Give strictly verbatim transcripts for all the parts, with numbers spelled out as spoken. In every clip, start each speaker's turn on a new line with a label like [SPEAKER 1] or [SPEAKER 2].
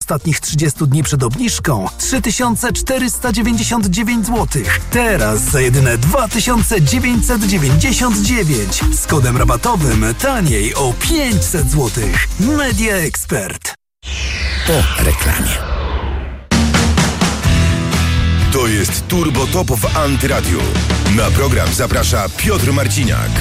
[SPEAKER 1] ostatnich trzydziestu dni przed obniżką trzy tysiące czterysta dziewięćdziesiąt dziewięć złotych. Teraz za jedyne dwa tysiące dziewięćset dziewięćdziesiąt dziewięć. Z kodem rabatowym taniej o pięćset złotych. Media Expert.
[SPEAKER 2] Po reklamie.
[SPEAKER 3] To jest Turbo Top w Antyradiu. Na program zaprasza Piotr Marciniak.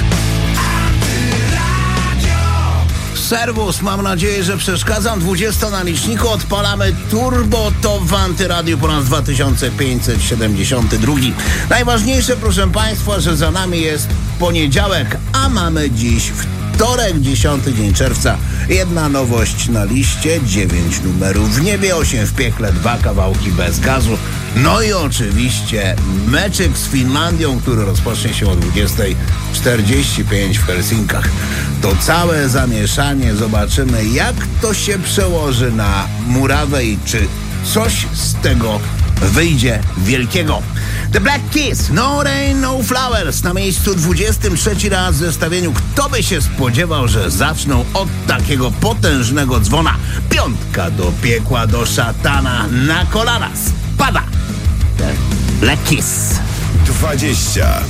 [SPEAKER 2] Serwus, mam nadzieję, że przeszkadzam. dwudziesta na liczniku, odpalamy Turbo Top w Antyradiu po raz dwa tysiące pięćset siedemdziesiąty drugi. Najważniejsze, proszę Państwa, że za nami jest poniedziałek, a mamy dziś wtorek, dziesiąty dzień czerwca. Jedna nowość na liście, dziewięć numerów w niebie, osiem w piekle, dwa kawałki bez gazu. No i oczywiście meczyk z Finlandią, który rozpocznie się o dwudziesta czterdzieści pięć w Helsinkach. To całe zamieszanie, zobaczymy, jak to się przełoży na murawę i czy coś z tego wyjdzie wielkiego. The Black Keys, No Rain, No Flowers na miejscu dwudziestym trzeci raz w zestawieniu. Kto by się spodziewał, że zaczną od takiego potężnego dzwona. Piątka do piekła, do szatana, na kolana spada The Black Keys.
[SPEAKER 3] dwadzieścia.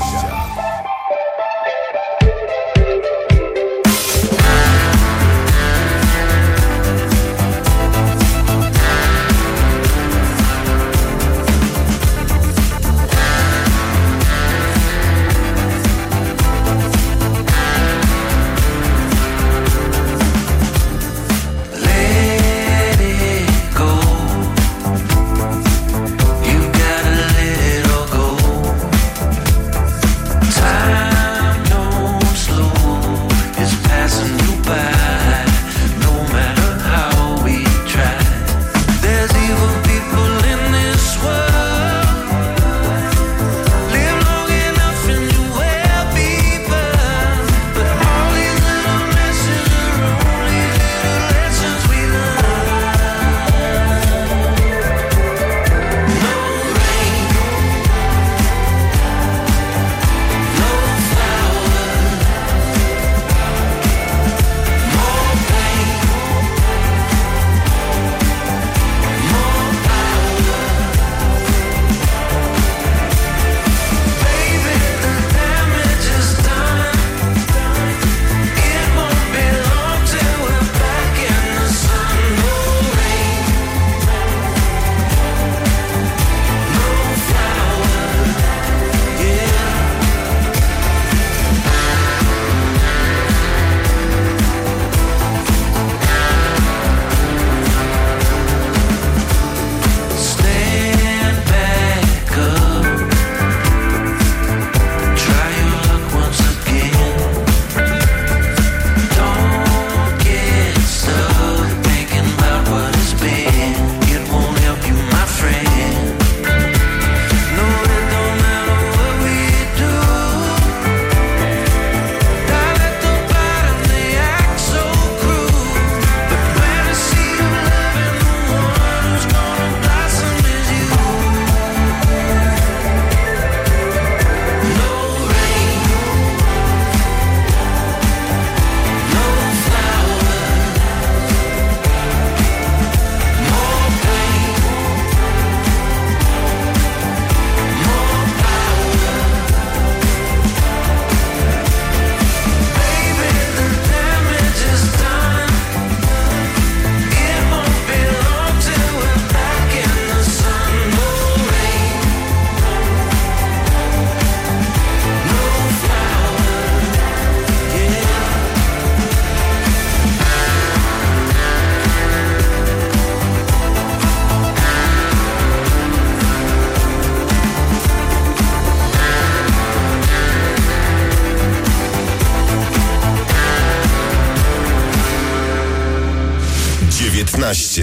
[SPEAKER 3] dziewiętnaście.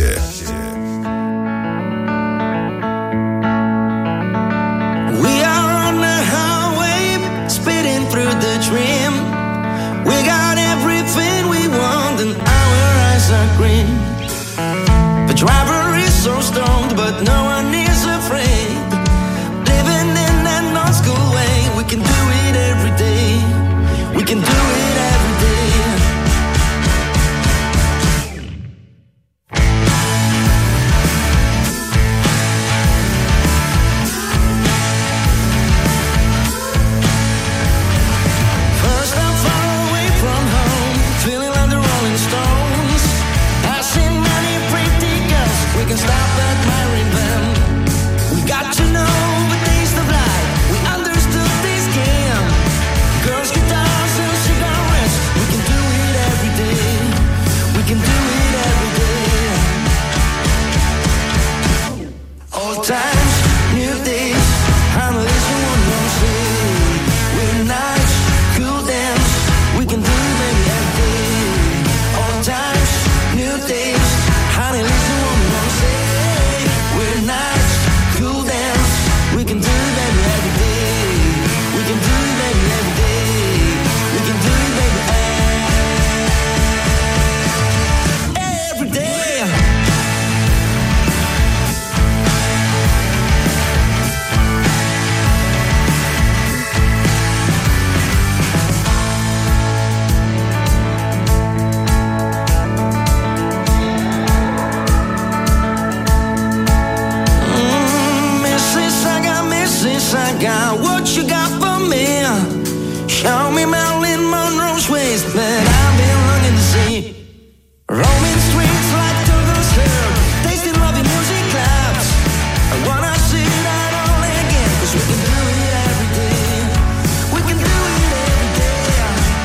[SPEAKER 4] We are on the highway, speeding through the dream. We got everything we want and our eyes are green. The driver is so stoned, but no one is afraid. Living in that old school way, we can do it every day. We can do it every day. times, new days, I'm a little one more say. We're nice, cool dance, we can do maybe every day. All times, new days, honey, listen one more say. We're nice, cool dance, we can do maybe every day. We can do maybe every day. We can do maybe every day. Mississauga, what you got for me? Show me Marilyn Monroe's waist, but I've been longing to see. Roaming streets like Douglas Hill, tasting lovely music clubs. I wanna see that all again, cause we can do it every day. We can do it every day.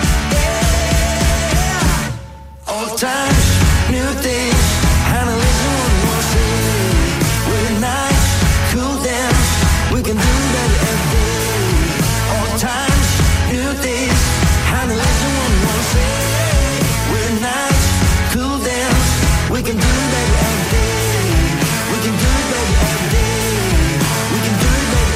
[SPEAKER 4] Yeah. Old times, new days, and I listen one more say. We're nice, cool dance, we can do that every day. All times, new days, and I listen one more say. We're nice, cool dance, we can do that every day. We can do it baby every day. We can do it baby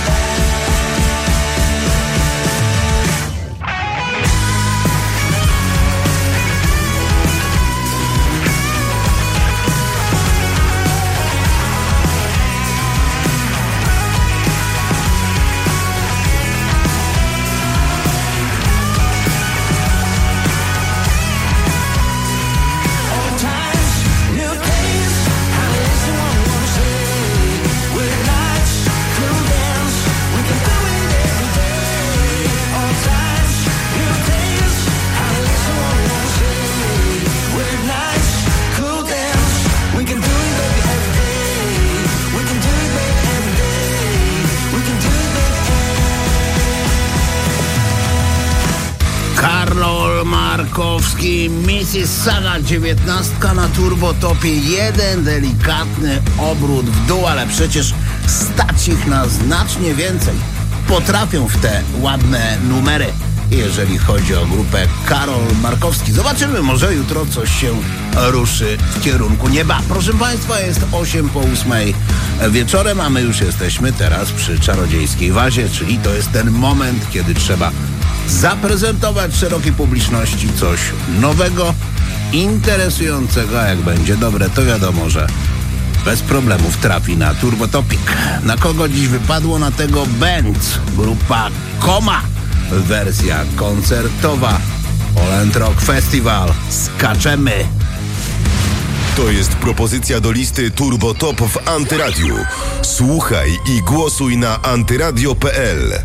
[SPEAKER 2] Karol Markowski, Mississauga, dziewiętnastka na turbotopie, jeden delikatny obrót w dół, ale przecież stać ich na znacznie więcej. Potrafią w te ładne numery, jeżeli chodzi o grupę Karol Markowski. Zobaczymy, może jutro coś się ruszy w kierunku nieba. Proszę Państwa, jest osiem po ósmej wieczorem, a my już jesteśmy teraz przy czarodziejskiej wazie, czyli to jest ten moment, kiedy trzeba zaprezentować szerokiej publiczności coś nowego, interesującego, a jak będzie dobre, to wiadomo, że bez problemów trafi na Turbotopik. Na kogo dziś wypadło? Na tego Benz, grupa Koma, wersja koncertowa Poland Rock Festival. Skaczemy!
[SPEAKER 3] To jest propozycja do listy Turbo Top w Antyradiu. Słuchaj i głosuj na antyradio kropka p l.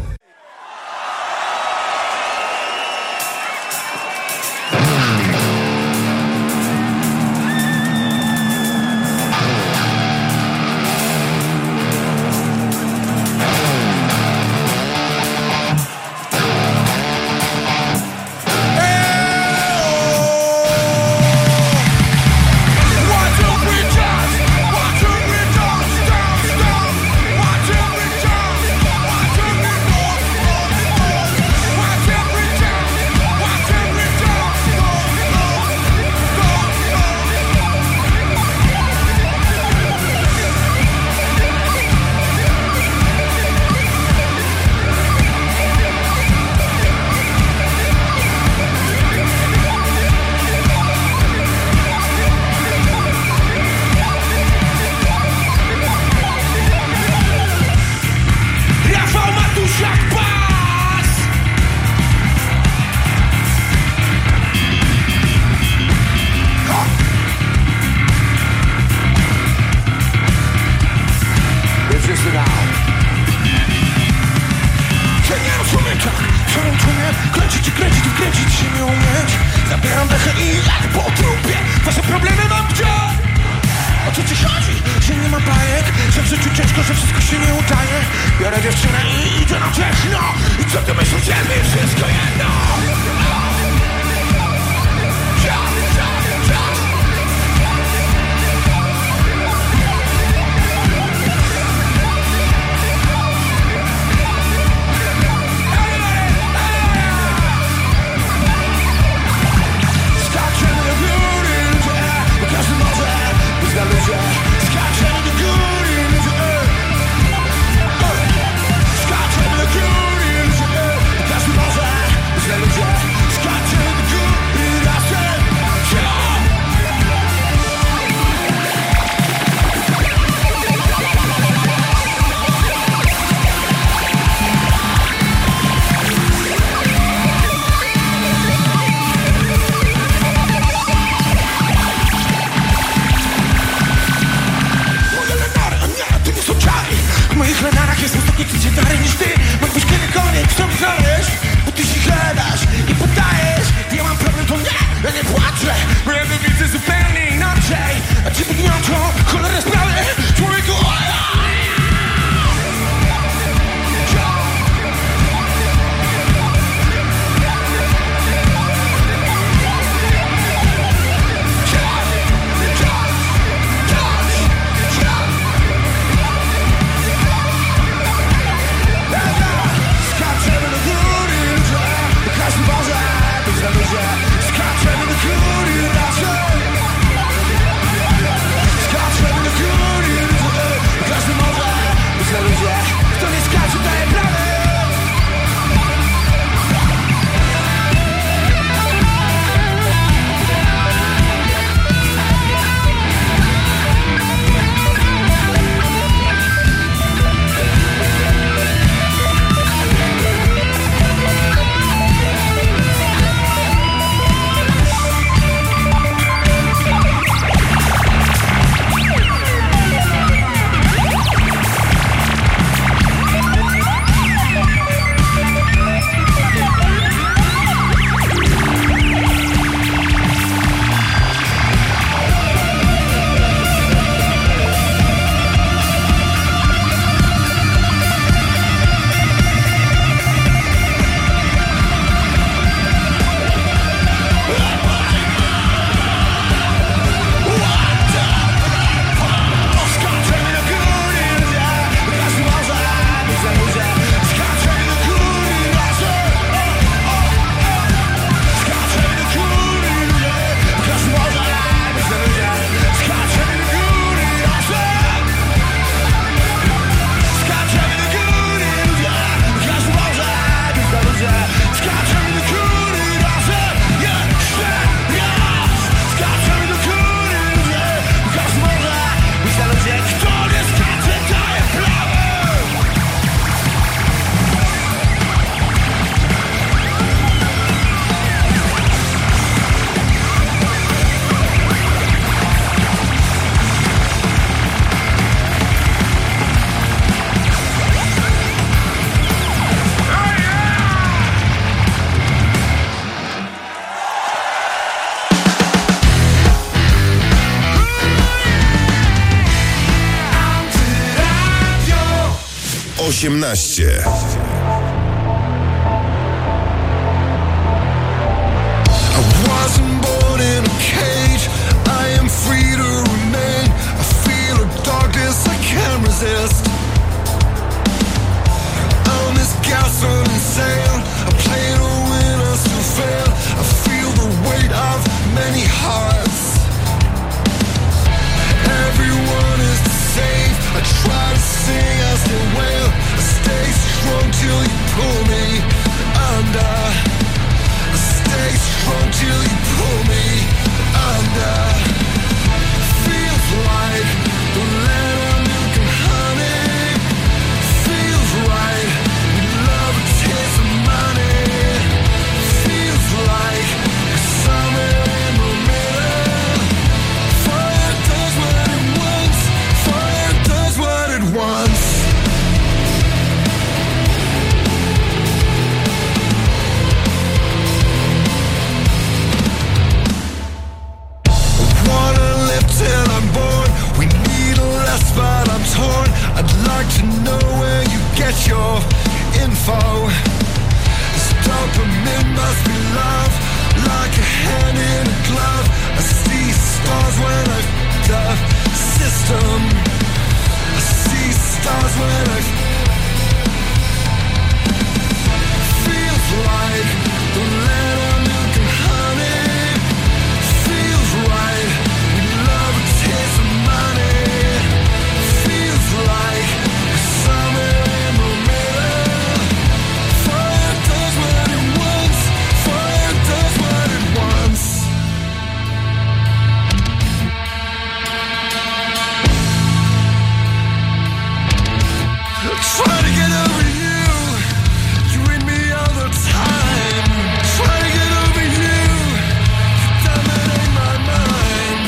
[SPEAKER 3] osiemnaście.
[SPEAKER 5] Resist. On this gasoline sail, a plane to win us to fail. I feel the weight of many hearts. Everyone is the same. I try to sing, I still wail. I stay strong till you pull me under. I stay strong till you pull me under. Feels like the land of milk and honey. Feels right. We love a taste of money. Feels like we're somewhere in the middle. Fire does what it wants. Fire does what it wants. I wanna live till I'm born. We need less, but I'm torn. I'd like to know where you get your info. This dopamine must be love, like a hand in a glove. I see stars when I f***ed up system. I see stars when I f- feels like the land of milk and honey. Feels right. We love a taste of money. Feels like we're somewhere in the middle. Fire does what it wants. Fire does what it wants. Try to get over you. You and me all the time. Try to get over you. Dominate my mind.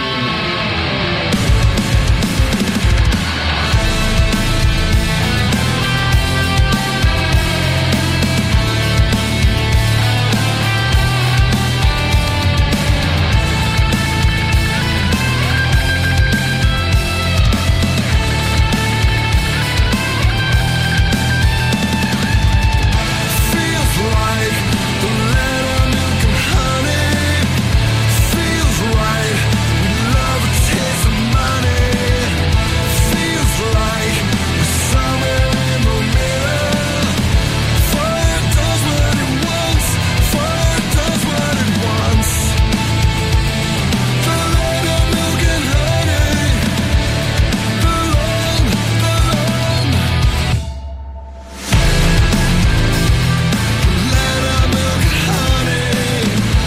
[SPEAKER 5] Feels like the land of milk and honey. Feels right. We love a taste of money. Feels like we're somewhere in the middle. Fire does what it wants. Fire does what it wants. The land of milk and honey. The land, the land. Land of milk and honey.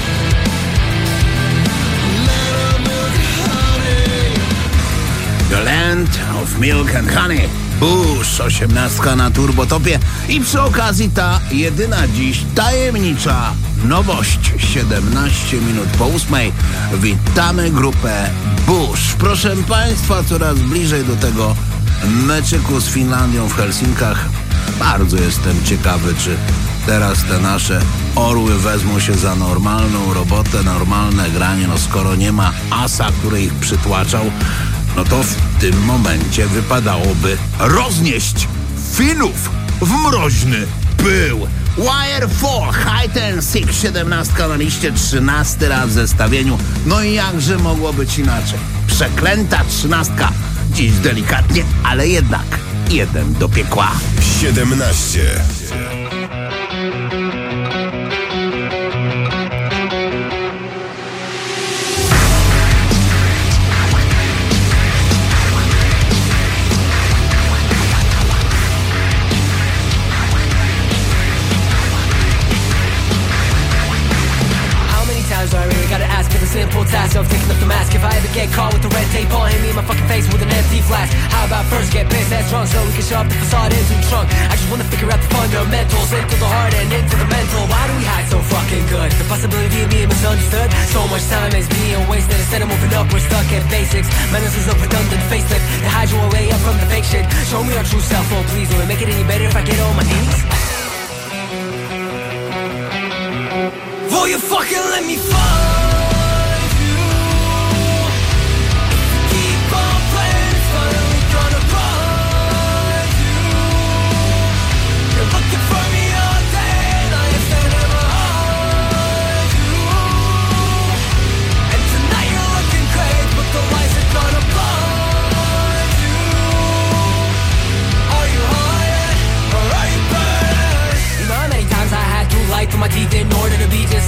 [SPEAKER 5] Land of milk and honey.
[SPEAKER 2] The Land of Milk and Honey. Bush, osiemnastka na Turbotopie. I przy okazji ta jedyna dziś tajemnicza nowość. siedemnaście minut po ósmej. Witamy grupę Bush. Proszę Państwa, coraz bliżej do tego meczyku z Finlandią w Helsinkach. Bardzo jestem ciekawy, czy teraz te nasze orły wezmą się za normalną robotę, normalne granie. No skoro nie ma asa, który ich przytłaczał, no to w tym momencie wypadałoby roznieść Finów w mroźny pył. Wire cztery, Hide and Seek, siedemnastka na liście, trzynasty raz w zestawieniu. No i jakże mogło być inaczej? Przeklęta trzynastka. Dziś delikatnie, ale jednak jeden do piekła.
[SPEAKER 3] siedemnaście.
[SPEAKER 6] How many times do I really gotta ask for the simple task of taking off the mask? If I ever get caught with the red tape on, hit me in my fucking face with an empty flask. How about first get pissed ass drunk so we can show up the facade into the trunk? I just wanna figure out the fundamentals, into the heart and into the mental. Why do we hide so fucking good? The possibility of being misunderstood. So much time is being wasted. Instead of moving up, we're stuck at basics. Menaces of redundant facelift. They hide you away up from the fake shit. Show me our true self, oh please. Will it make it any better if I get on my knees? Will you fucking let me find you? Keep on playing, it's finally gonna find you.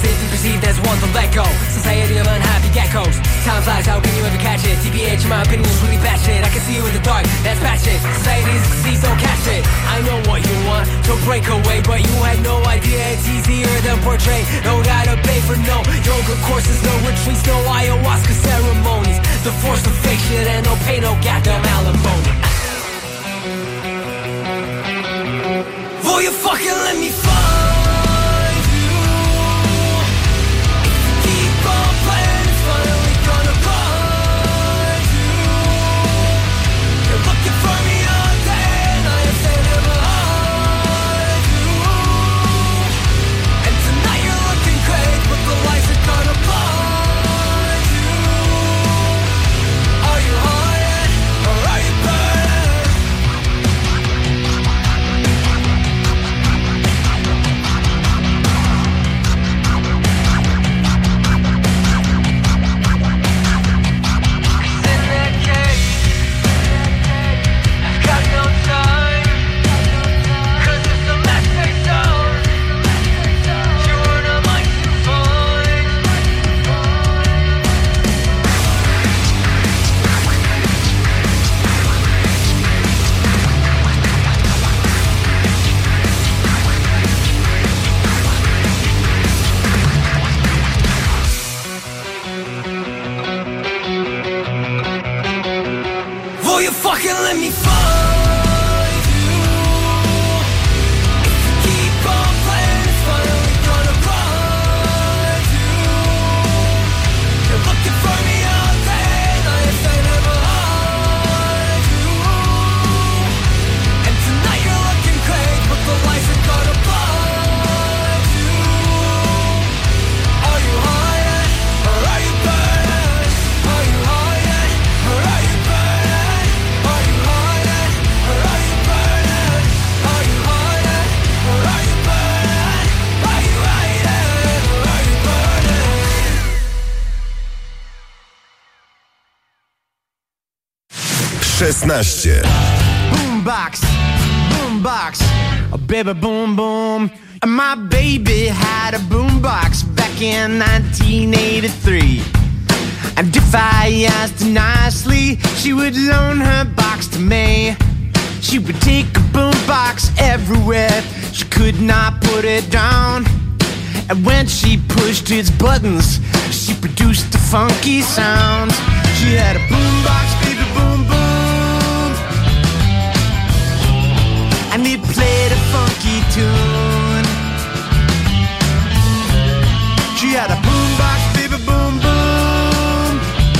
[SPEAKER 6] safely perceived as one to let go. Society of unhappy geckos. Time flies, how can you ever catch it? T B H, in my opinion, is really bad shit. I can see you in the dark, that's bad shit. Society is a disease, don't catch it. I know what you want to break away, but you had no idea it's easier than portray. No gotta pay for no yoga courses, no retreats, no ayahuasca ceremonies. The force of fake shit and no pay, no goddamn alimony. Will you fucking let me find you? Keep on playing, it's finally gonna find you. You're looking for me all day, and I am standing behind you. And tonight you're looking great, but the lights are gonna blind you. Are you high yet, or are you burning? Will you fucking let me find you? Keep on playing, it's finally gonna find you. You're looking for me all day, and I am standing behind you. And tonight you're looking great, but the lights are gonna blind you. Are you high yet, or are you burning? Are you high yet, or are you burning? Are you high yet, or are you burning? Are you high yet, or are you burning? Are you high yet, or are you burning?
[SPEAKER 3] szesnaście.
[SPEAKER 7] Boombox, boombox, a baby boom boom. My baby had a boombox back in nineteen eighty-three. And if I asked her nicely, she would loan her box to me. She would take a boombox everywhere, she could not put it down. And when she pushed its buttons, she produced a funky sound. She had a boombox, baby boom boom, and it played a funky tune. She had a boombox, baby boom boom.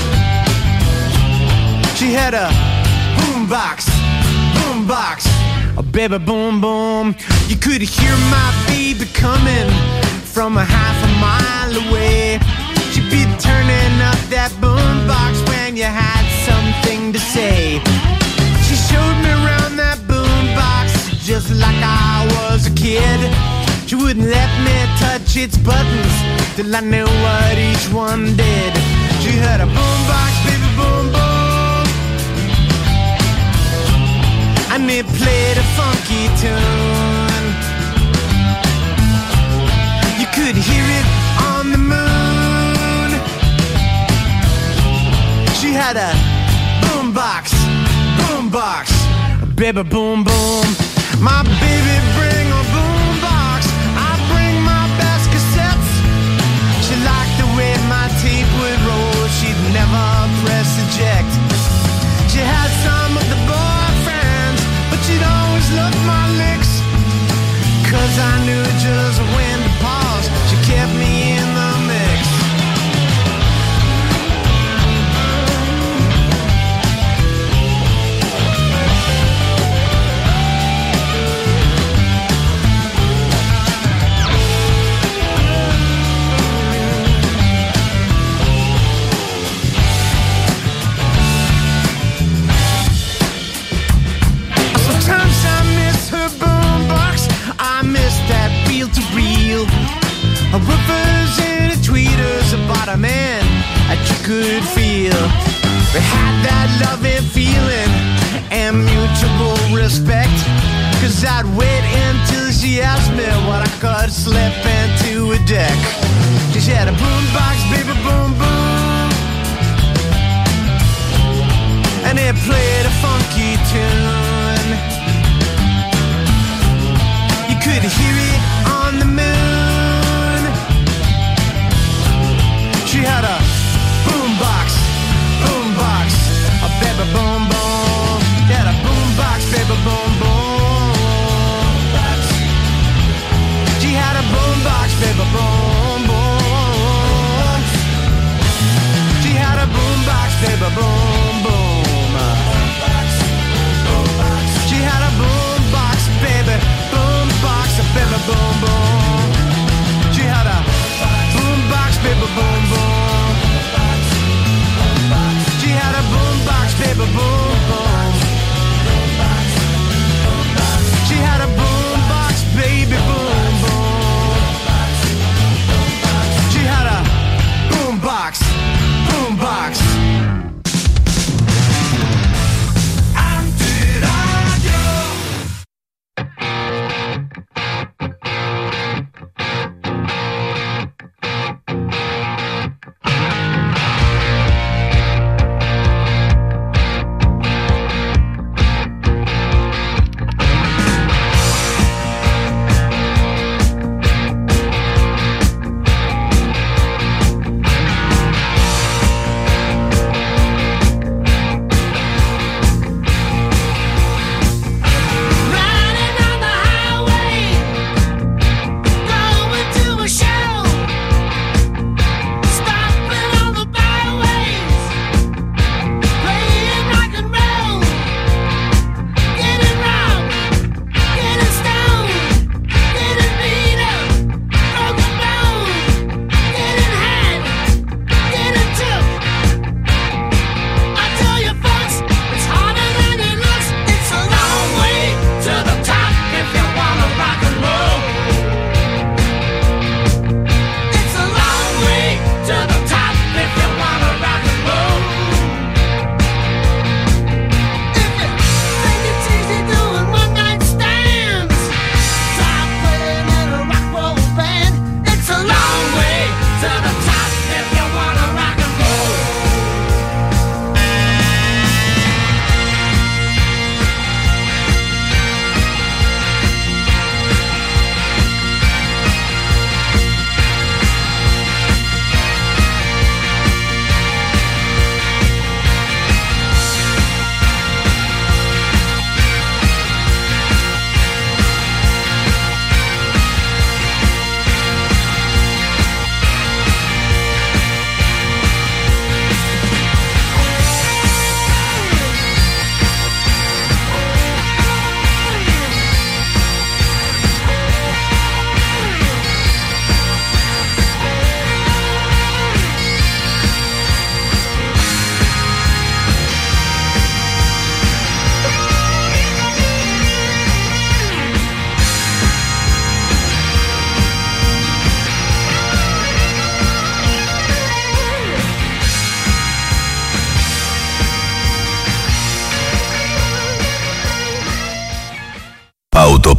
[SPEAKER 7] She had a boombox, boombox, a baby boom boom. You could hear my baby coming from a half a mile away. She'd be turning up that boombox when you had something to say. She showed me around that boombox just like I was a kid. She wouldn't let me touch its buttons till I knew what each one did. She had a boombox, baby boom boom, and it played a funky tune. You could hear it on the moon. She had a boombox, boombox, a baby boom boom. My baby bring a boombox, I bring my best cassettes. She liked the way my tape would roll, she'd never press eject. She had some of the boyfriends, but she'd always love my licks. Cause I knew just when to pause, she kept me in the mix. A woofers and a tweeters about a man that you could feel. We had that loving feeling and mutual respect. Cause I'd wait until she asked me what I could slip into a deck.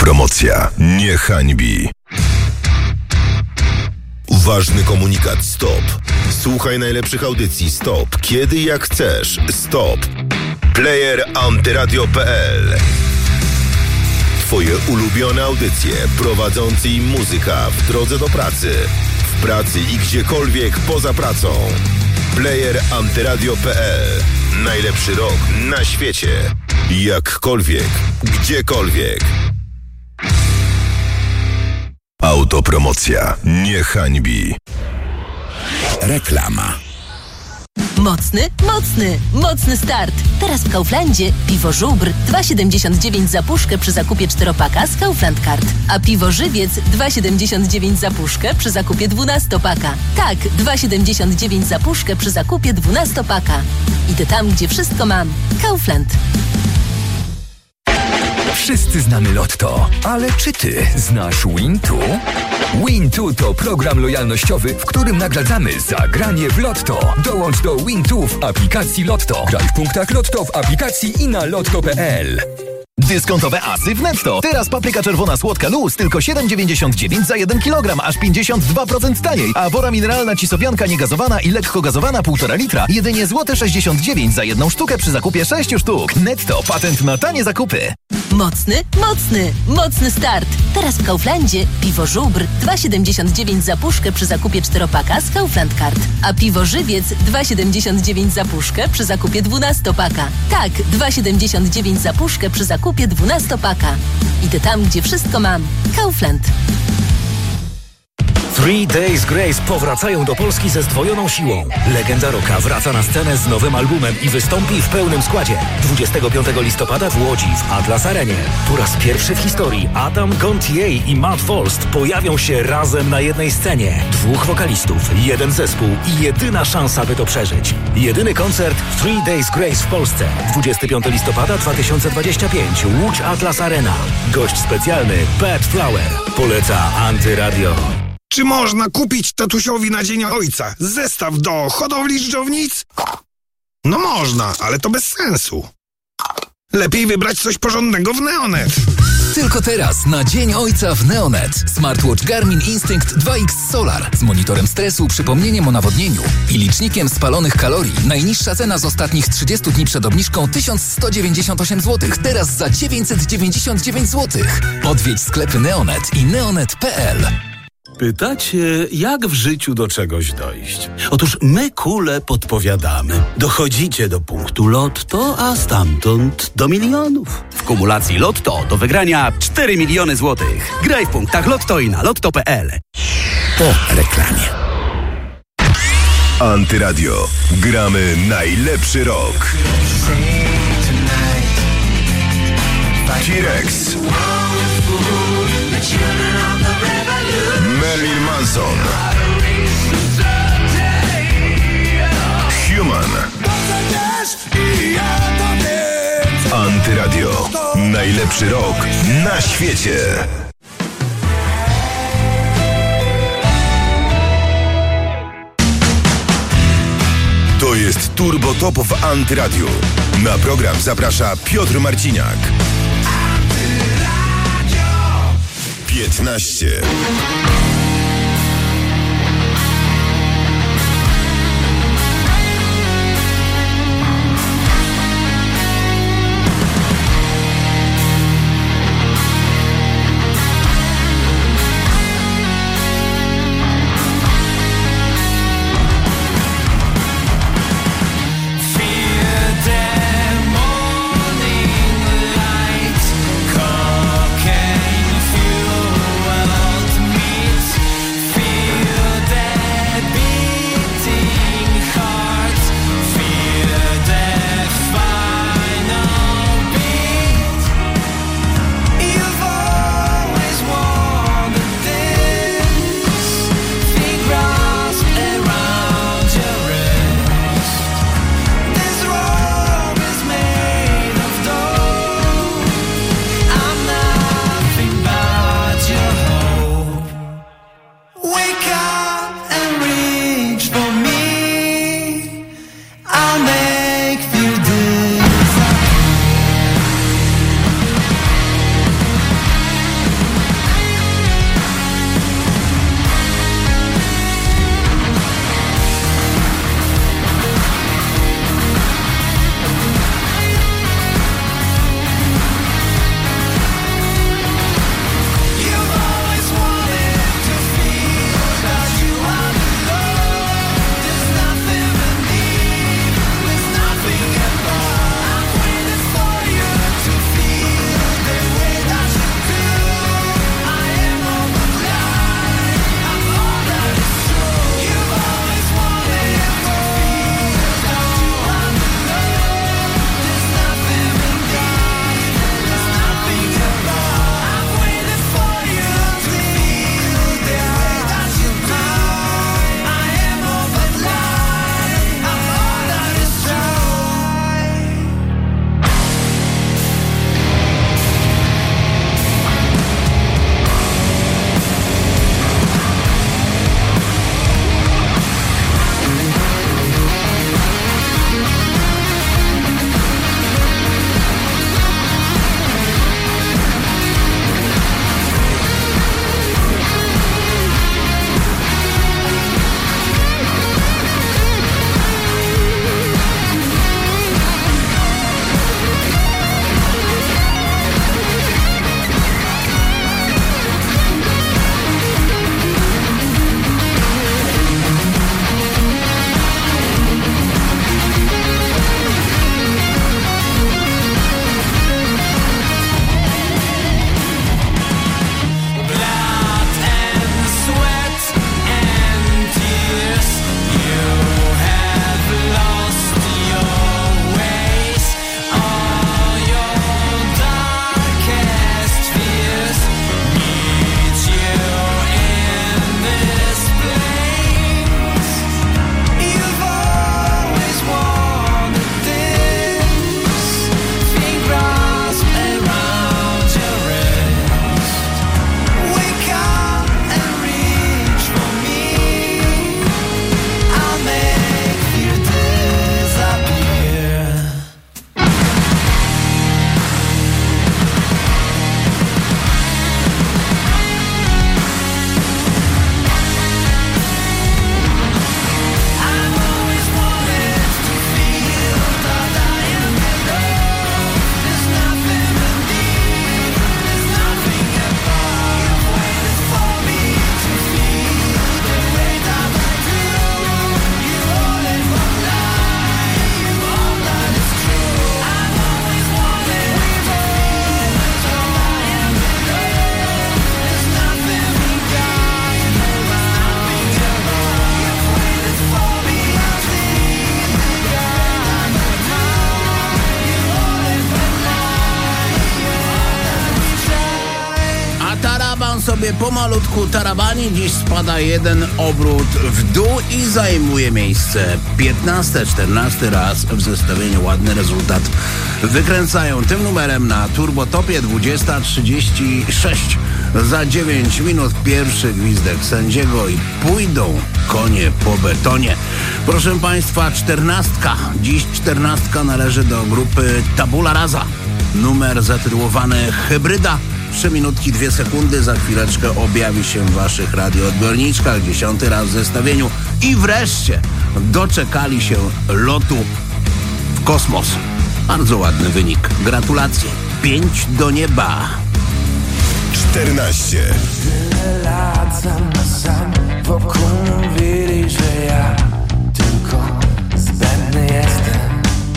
[SPEAKER 3] Autopromocja nie hańbi. Ważny komunikat stop. Słuchaj najlepszych audycji stop. Kiedy i jak chcesz. Stop. Player antyradio kropka pe el. Twoje ulubione audycje, prowadzący i muzyka w drodze do pracy, w pracy i gdziekolwiek poza pracą. Player antyradio kropka pe el. Najlepszy rok na świecie. Jakkolwiek, gdziekolwiek. Autopromocja nie hańbi.
[SPEAKER 8] Reklama.
[SPEAKER 9] Mocny, mocny, mocny start. Teraz w Kauflandzie piwo Żubr dwa siedemdziesiąt dziewięć za puszkę przy zakupie czteropaka z Kaufland Card. A piwo Żywiec dwa siedemdziesiąt dziewięć za puszkę przy zakupie dwunastopaka. Tak, dwa siedemdziesiąt dziewięć za puszkę przy zakupie dwunastopaka. Idę tam, gdzie wszystko mam. Kaufland.
[SPEAKER 8] Wszyscy znamy Lotto, ale czy ty znasz Wintu? Wintu to program lojalnościowy, w którym nagradzamy za granie w Lotto. Dołącz do Wintu w aplikacji Lotto. Graj w punktach Lotto w aplikacji i na lotto kropka pe el.
[SPEAKER 10] Dyskontowe asy w Netto. Teraz papryka czerwona słodka luz tylko siedem dziewięćdziesiąt dziewięć za jeden kilogram, aż pięćdziesiąt dwa procent taniej. A wora mineralna cisowianka niegazowana i lekko gazowana półtora litra jedynie złote sześćdziesiąt dziewięć za jedną sztukę przy zakupie sześciu sztuk. Netto, patent na tanie zakupy.
[SPEAKER 9] Mocny, mocny, mocny start. Teraz w Kauflandzie piwo Żubr dwa siedemdziesiąt dziewięć za puszkę przy zakupie czteropaka z Kaufland Card. A piwo Żywiec dwa siedemdziesiąt dziewięć za puszkę przy zakupie dwunastopaka. Tak, dwa siedemdziesiąt dziewięć za puszkę przy zakupie dwunastopaka. Idę tam, gdzie wszystko mam. Kaufland.
[SPEAKER 11] Three Days Grace powracają do Polski ze zdwojoną siłą. Legenda rocka wraca na scenę z nowym albumem i wystąpi w pełnym składzie. dwudziestego piątego listopada w Łodzi w Atlas Arenie. Po raz pierwszy w historii Adam Gontier i Matt Folst pojawią się razem na jednej scenie. Dwóch wokalistów, jeden zespół i jedyna szansa, by to przeżyć. Jedyny koncert Three Days Grace w Polsce. dwudziestego piątego listopada dwa tysiące dwudziesty piąty. Łódź Atlas Arena. Gość specjalny Pat Flower. Poleca Antyradio.
[SPEAKER 12] Czy można kupić tatusiowi na Dzień Ojca zestaw do hodowli żdżownic? No można, ale to bez sensu. Lepiej wybrać coś porządnego w Neonet.
[SPEAKER 8] Tylko teraz na Dzień Ojca w Neonet. Smartwatch Garmin Instinct dwa X Solar z monitorem stresu, przypomnieniem o nawodnieniu i licznikiem spalonych kalorii. Najniższa cena z ostatnich trzydziestu dni przed obniżką tysiąc sto dziewięćdziesiąt osiem złotych. Teraz za dziewięćset dziewięćdziesiąt dziewięć złotych. Odwiedź sklepy Neonet i neonet kropka pe el.
[SPEAKER 13] Pytacie, jak w życiu do czegoś dojść? Otóż my kule podpowiadamy. Dochodzicie do punktu Lotto, a stamtąd do milionów. W kumulacji Lotto do wygrania cztery miliony złotych. Graj w punktach Lotto i na lotto kropka pe el.
[SPEAKER 8] Po reklamie.
[SPEAKER 3] Antyradio. Gramy najlepszy rok. T-Rex. Marilyn Manson. Human. Antyradio. Najlepszy rok na świecie. To jest Turbo Top w Antyradiu. Na program zaprasza Piotr Marciniak. piętnaście.
[SPEAKER 5] Cocaine fuel, me
[SPEAKER 2] sobie pomalutku tarabani. Dziś spada jeden obrót w dół i zajmuje miejsce piętnasty, czternasty raz w zestawieniu. Ładny rezultat wykręcają tym numerem na Turbotopie. Dwudziesta trzydzieści sześć. Za dziewięć minut pierwszy gwizdek sędziego i pójdą konie po betonie. Proszę Państwa, czternastka. Dziś czternastka należy do grupy Tabula Rasa. Numer zatytułowany Hybryda. Trzy minutki, dwie sekundy. Za chwileczkę objawi się w Waszych radioodbiorniczkach. Dziesiąty raz w zestawieniu. I wreszcie doczekali się lotu w kosmos. Bardzo ładny wynik. Gratulacje. Pięć do nieba.
[SPEAKER 3] czternaście.
[SPEAKER 5] Tyle lat sam na sam wokół mówili, że ja tylko zbędny jestem.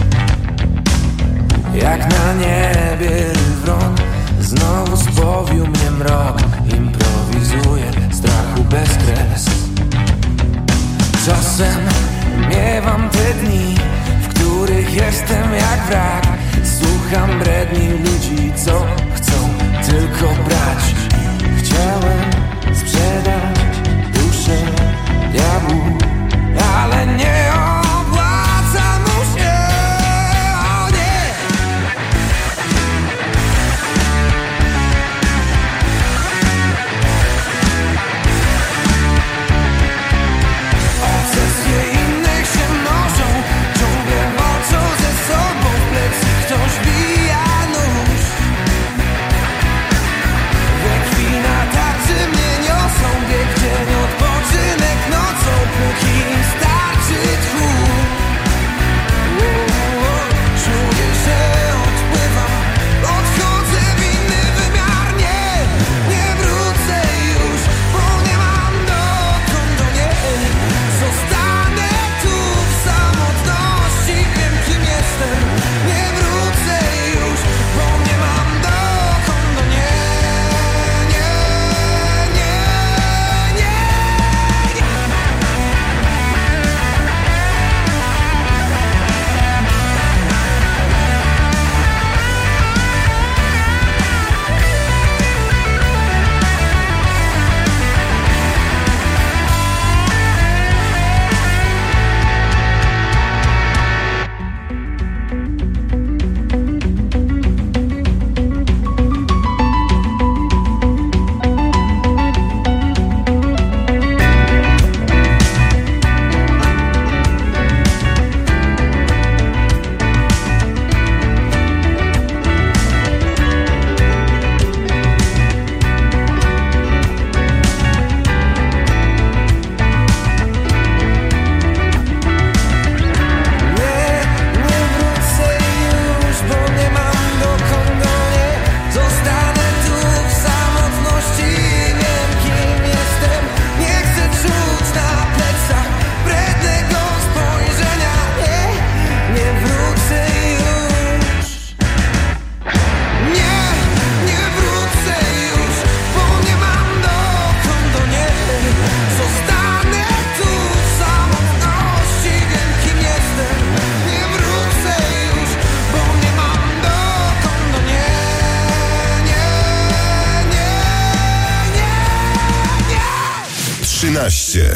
[SPEAKER 5] Jak na niebie wron, znowu spowił mnie mrok. Improwizuję strachu bez kres. Czasem miewam te dni, w których jestem jak wrak. Słucham bredni ludzi, co chcą tylko brać. Chciałem sprzedać duszę diabłu, ale nie opłaca mu się. O nie! Obsesje innych się mnożą, ciągle walczą ze sobą. W plecy ktoś bija nóż. We krwi na tarczy mnie niosą. Bieg dzień, odpoczynek nocą, póki im starczy tchu. Czuję, że odpływam, odchodzę w inny wymiar. Nie, nie wrócę już, bo nie mam dokąd do niej. Zostanę tu w samotności, wiem kim jestem. Nie wrócę już, bo nie mam dokąd do niej. Nie, nie, nie, nie.
[SPEAKER 3] trzynaście.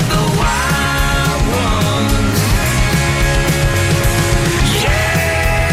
[SPEAKER 5] Yeah!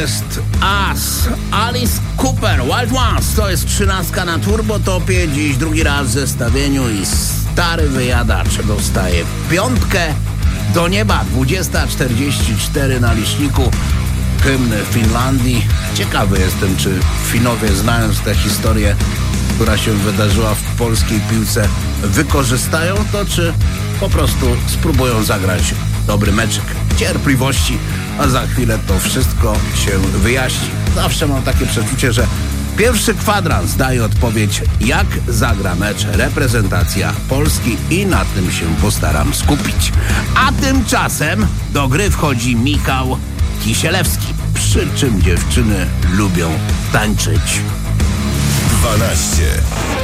[SPEAKER 2] jest As, Alice Cooper, Wild Ones. To jest trzynastka na turbotopie. Dziś drugi raz w zestawieniu i stary wyjadacz dostaje piątkę do nieba. dwudziesta czterdzieści cztery na liczniku. Hymn Finlandii. Ciekawy jestem, czy Finowie, znając tę historię, która się wydarzyła w polskiej piłce, wykorzystają to, czy po prostu spróbują zagrać dobry meczek. Cierpliwości, a za chwilę to wszystko się wyjaśni. Zawsze mam takie przeczucie, że pierwszy kwadrans daje odpowiedź, jak zagra mecz reprezentacja Polski, i na tym się postaram skupić. A tymczasem do gry wchodzi Michał Kisielewski, przy czym dziewczyny lubią tańczyć.
[SPEAKER 3] dwanaście.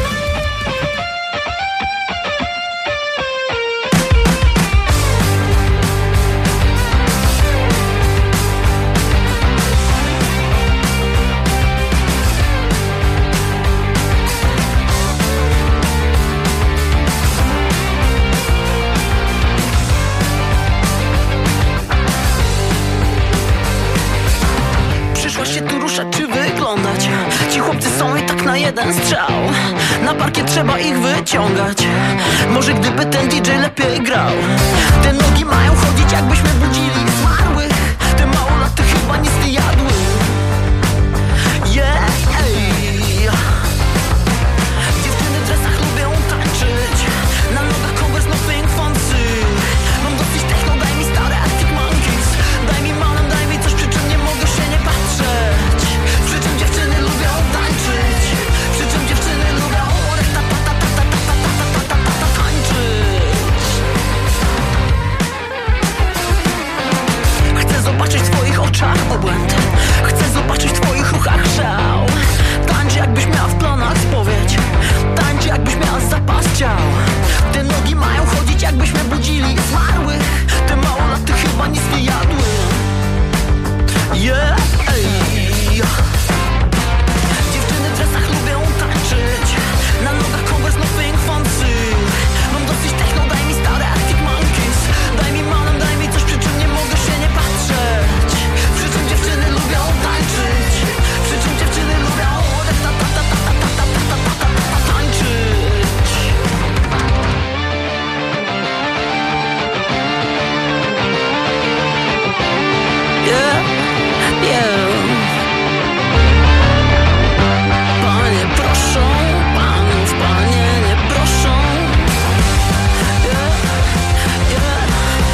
[SPEAKER 14] Ci chłopcy są i tak na jeden strzał. Na parkiet trzeba ich wyciągać. Może gdyby ten D J lepiej grał. Te nogi mają chodzić, jakbyśmy budzili zmarłych. Te małolaty chyba nic nie jadły. Yeah, ej. Dziewczyny w dresach lubią tańczyć. Na nogach Converse, nothing fancy. Mam dosyć techno, daj mi stare Arctic Monkeys. Daj mi manem, daj mi coś, przy czym nie mogę się nie patrzeć. Przy czym dziewczyny lubią tańczyć. Przy czym dziewczyny lubią tańczyć. Chcę zobaczyć w twoich oczach obłęd. Chcę zobaczyć w twoich ruchach szał. Tańcz jakbyś miała w planach spowiedź. Tańcz jakbyś miała zapas ciał. Te nogi mają chodzić, jakbyśmy budzili zmarłych. Te małolaty chyba nic nie jadły. Yeah, ej. Dziewczyny w dresach lubią tańczyć. Na nogach Converse, nothing fancy. Mam dosyć techno, daj mi stare Arctic Monkeys. Daj mi manem, daj mi coś, przy czym nie mogę się nie patrzeć. Przy czym dziewczyny lubią tańczyć. Przy czym dziewczyny lubią tańczyć. Yeah, yeah. Panie proszą, panów panie nie proszą. Yeah, yeah,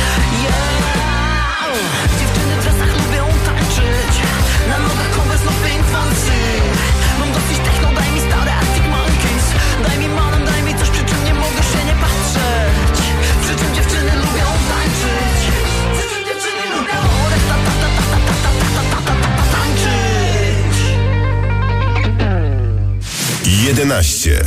[SPEAKER 14] yeah. Dziewczyny w dresach lubią tańczyć. Na nogach Converse, nothing fancy. Mam dosyć techno, daj mi stare Arctic Monkeys. Daj mi manem, daj mi coś, przy czym nie mogę się nie patrzeć. Przy czym dziewczyny lubią tańczyć. Przy czym dziewczyny lubią tańczyć.
[SPEAKER 3] jedenaście.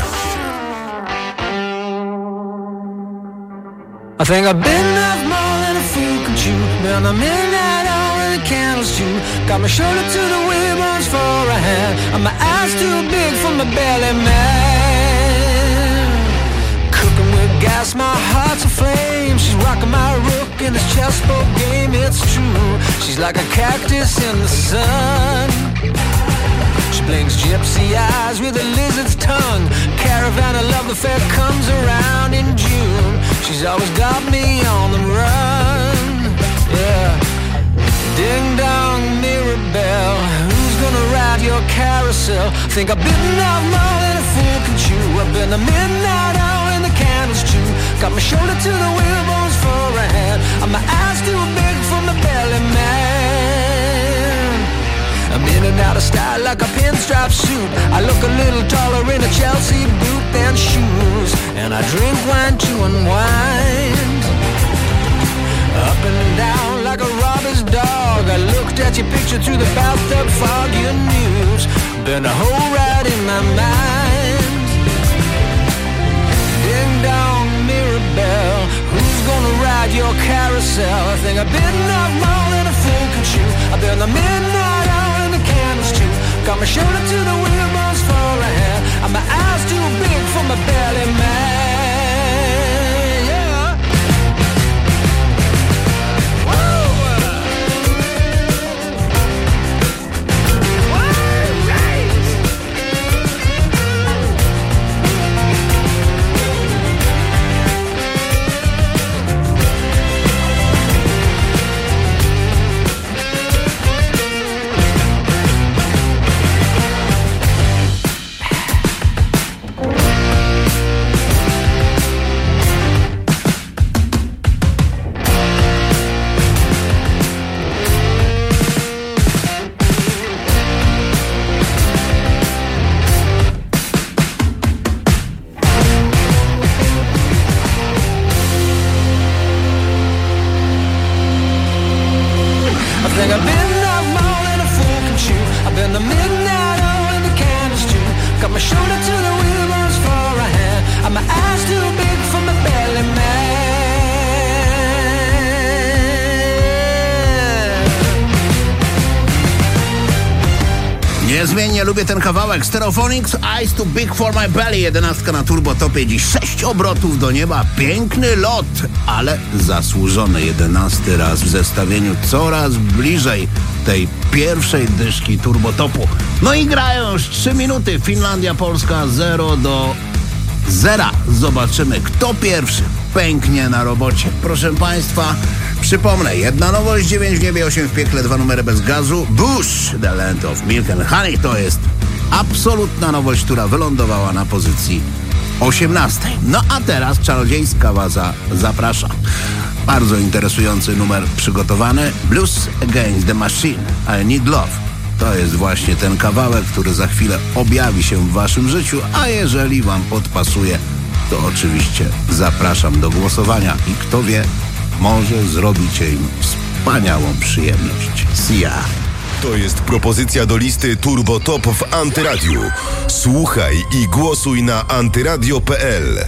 [SPEAKER 7] I think I've been off more than a fool can chew. Been a midnight hour and the candles too. Got my shoulder to the wheel, for a hand. And my eyes too big for my belly, man. Cooking with gas, my heart's aflame. She's rocking my rook in this chessboard game, it's true. She's like a cactus in the sun. She blinks gypsy eyes with a lizard's tongue. Caravan of love affair comes around in June. She's always got me on the run. Yeah. Ding dong, mirror bell. Who's gonna ride your carousel? Think I've bitten off more than a fool can chew. I've been the midnight hour and the candles too. Got my shoulder to the wheel, bones for a hand. And my eyes too big for my belly, man. I'm in and out of style like a pinstripe suit. I look a little taller in a Chelsea boot than shoes. And I drink wine to unwind. Up and down like a robber's dog. I looked at your picture through the bathtub fog. Your news been a whole ride in my mind. Ding dong, mirror bell. Who's gonna ride your carousel? I think I've been off more than a fool can chew. I've been the midnight hour and the candles too. Got my shoulder to the wheel, bones for a hand. And my eyes too big for my belly, man.
[SPEAKER 15] think I've been enough more than a fool can chew. I've been the midnight oil and the candles too. Got my shoulder to the wheel as far I have. And my eyes too big for my belly man.
[SPEAKER 2] Niezmiennie lubię ten kawałek. Stereophonics, Eyes Too Big For My Belly. Jedenastka na Turbo Topie. Dziś sześć obrotów do nieba. Piękny lot, ale zasłużony. Jedenasty raz w zestawieniu, coraz bliżej tej pierwszej dyszki Turbo Topu. No i grają już trzy minuty. Finlandia, Polska zero do zera. Zobaczymy, kto pierwszy pęknie na robocie. Proszę Państwa, przypomnę, jedna nowość, dziewięć w niebie, osiem w piekle, dwa numery bez gazu. Bush, The Land of Milk and Honey, to jest absolutna nowość, która wylądowała na pozycji osiemnastej. No a teraz Czarodziejska Waza zaprasza. Bardzo interesujący numer przygotowany. Blues Against the Machine, I Need Love. To jest właśnie ten kawałek, który za chwilę objawi się w waszym życiu, a jeżeli wam podpasuje, to oczywiście zapraszam do głosowania i kto wie, może zrobicie im wspaniałą przyjemność. See ya.
[SPEAKER 3] To jest propozycja do listy Turbo Top w Antyradiu. Słuchaj i głosuj na antyradio kropka p l.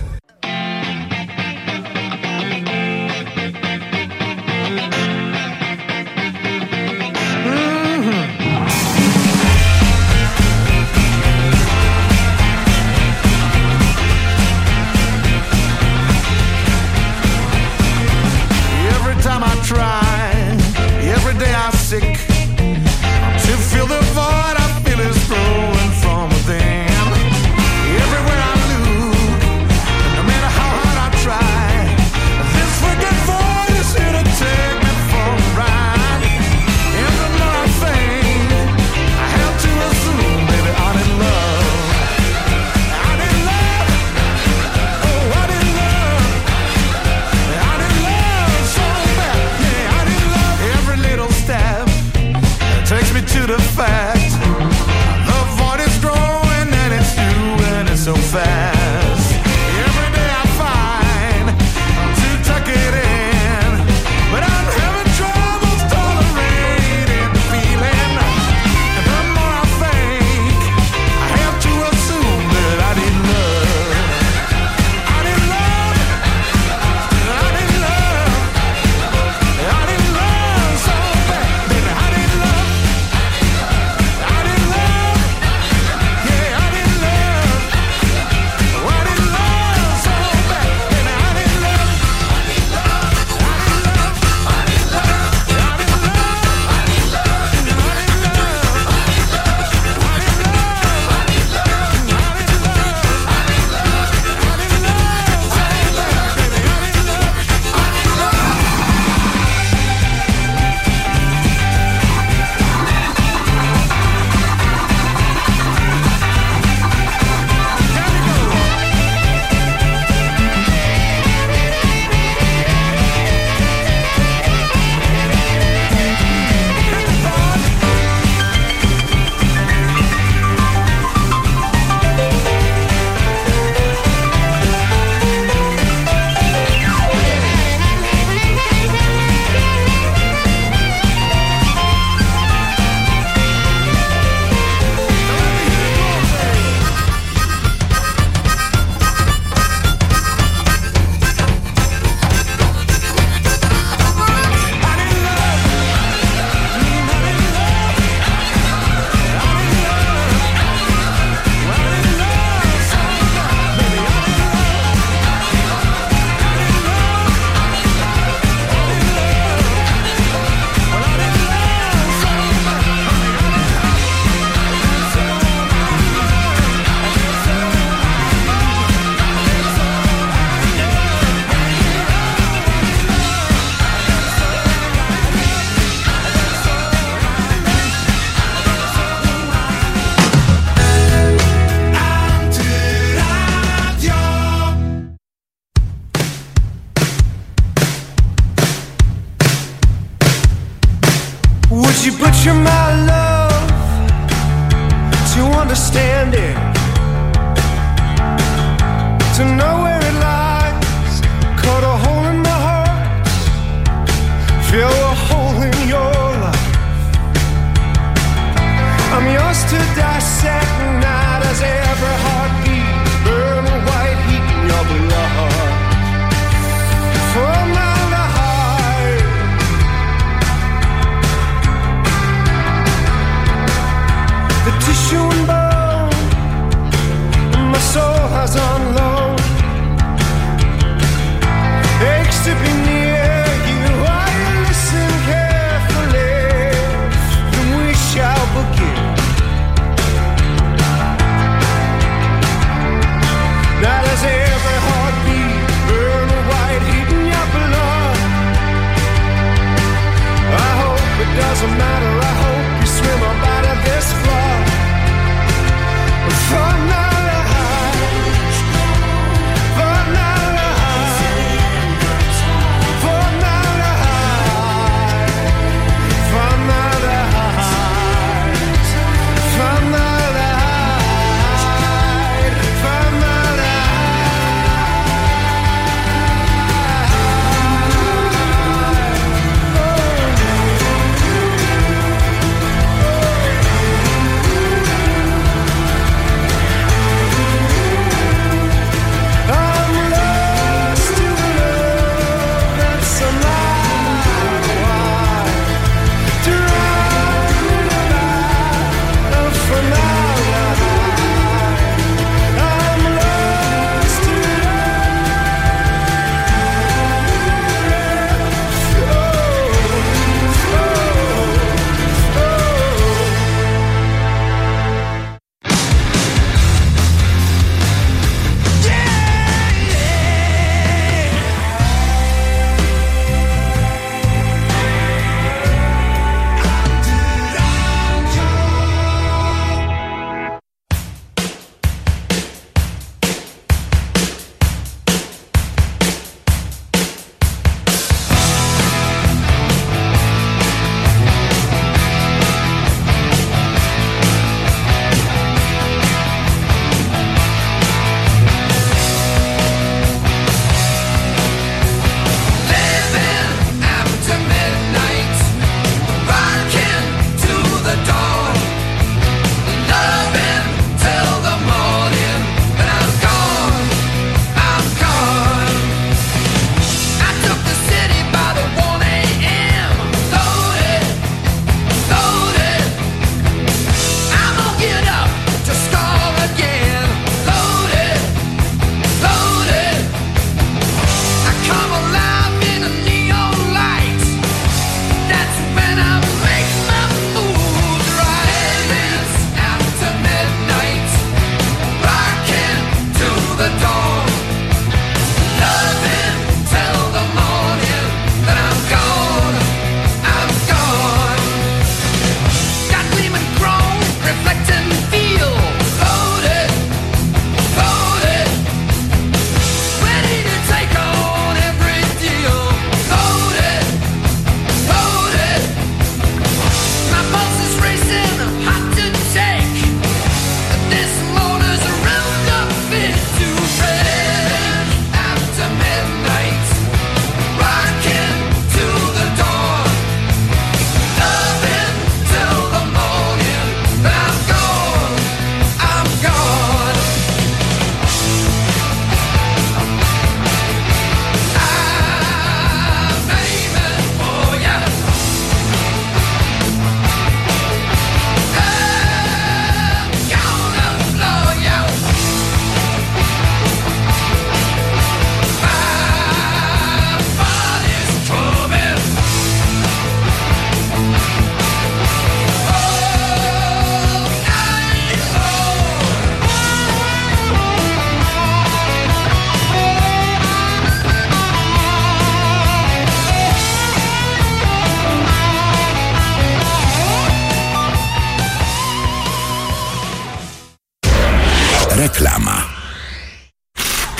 [SPEAKER 16] Would you butcher my love to understand it, to know where it lies, cut a hole in my heart, fill a hole in your life,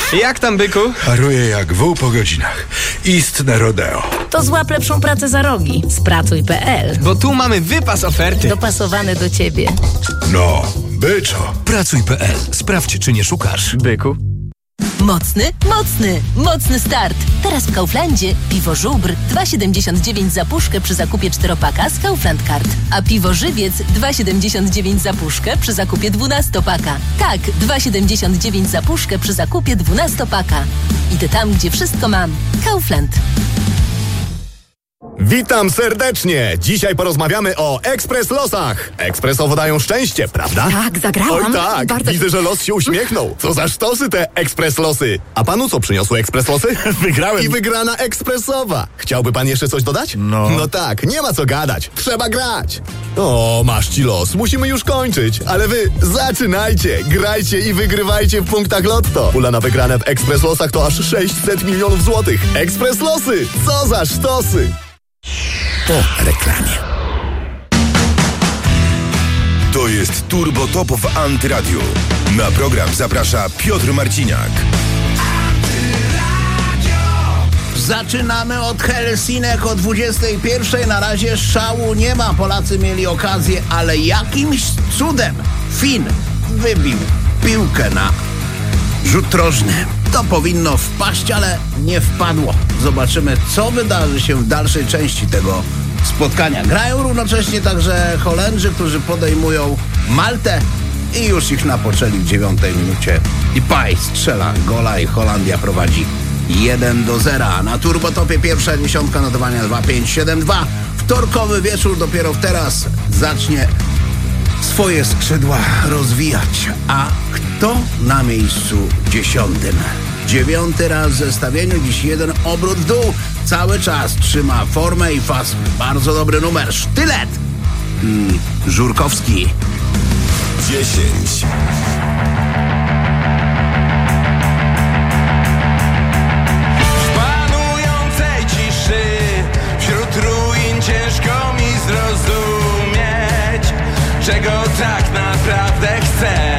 [SPEAKER 17] Jak tam, byku?
[SPEAKER 12] Haruję jak wół po godzinach. Istne rodeo.
[SPEAKER 9] To złap lepszą pracę za rogi. Spracuj kropka pe el.
[SPEAKER 17] Bo tu mamy wypas oferty.
[SPEAKER 9] Dopasowany do ciebie.
[SPEAKER 12] No, byczo.
[SPEAKER 8] Pracuj kropka pe el. Sprawdź, czy nie szukasz.
[SPEAKER 17] Byku.
[SPEAKER 9] Mocny, mocny, mocny start. Teraz w Kauflandzie piwo Żubr dwa siedemdziesiąt dziewięć za puszkę przy zakupie czteropaka z Kaufland Card. A piwo Żywiec dwa siedemdziesiąt dziewięć za puszkę przy zakupie dwunastopaka. Tak, dwa siedemdziesiąt dziewięć za puszkę przy zakupie dwunastopaka. Idę tam, gdzie wszystko mam. Kaufland.
[SPEAKER 18] Witam serdecznie! Dzisiaj porozmawiamy o Ekspres Losach. Ekspresowo dają szczęście, prawda?
[SPEAKER 19] Tak, zagrałam.
[SPEAKER 18] Oj tak,
[SPEAKER 19] Bardzo...
[SPEAKER 18] widzę, że los się uśmiechnął. Co za sztosy te Ekspres Losy. A panu co przyniosły Ekspres Losy?
[SPEAKER 20] Wygrałem.
[SPEAKER 18] I wygrana ekspresowa. Chciałby pan jeszcze coś dodać?
[SPEAKER 20] No.
[SPEAKER 18] No tak, nie ma co gadać. Trzeba grać. O, masz ci los. Musimy już kończyć. Ale wy zaczynajcie, grajcie i wygrywajcie w punktach Lotto. Pula na wygrane w Ekspres Losach to aż sześćset milionów złotych. Ekspres Losy. Co za sztosy.
[SPEAKER 3] Po reklamie. To jest Turbo Top w Antyradiu. Na program zaprasza Piotr Marciniak.
[SPEAKER 2] Zaczynamy od Helsinek o dwudziestej pierwszej. Na razie szału nie ma. Polacy mieli okazję, ale jakimś cudem Fin wybił piłkę na rzut rożny. To powinno wpaść, ale nie wpadło. Zobaczymy, co wydarzy się w dalszej części tego spotkania. Grają równocześnie także Holendrzy, którzy podejmują Maltę i już ich napoczęli w dziewiątej minucie. I Paj strzela gola i Holandia prowadzi jeden do zera. Na Turbotopie pierwsza dziesiątka notowania dwa pięć siedem dwa. Wtorkowy wieczór dopiero teraz zacznie swoje skrzydła rozwijać. A kto na miejscu dziesiątym? Dziewiąty raz w zestawieniu, dziś jeden obrót w dół. Cały czas trzyma formę i faz. Bardzo dobry numer. Sztylet i Żurkowski.
[SPEAKER 3] dziesięć.
[SPEAKER 5] W panującej ciszy, wśród ruin ciężko mi zrozumieć, czego tak naprawdę chcę.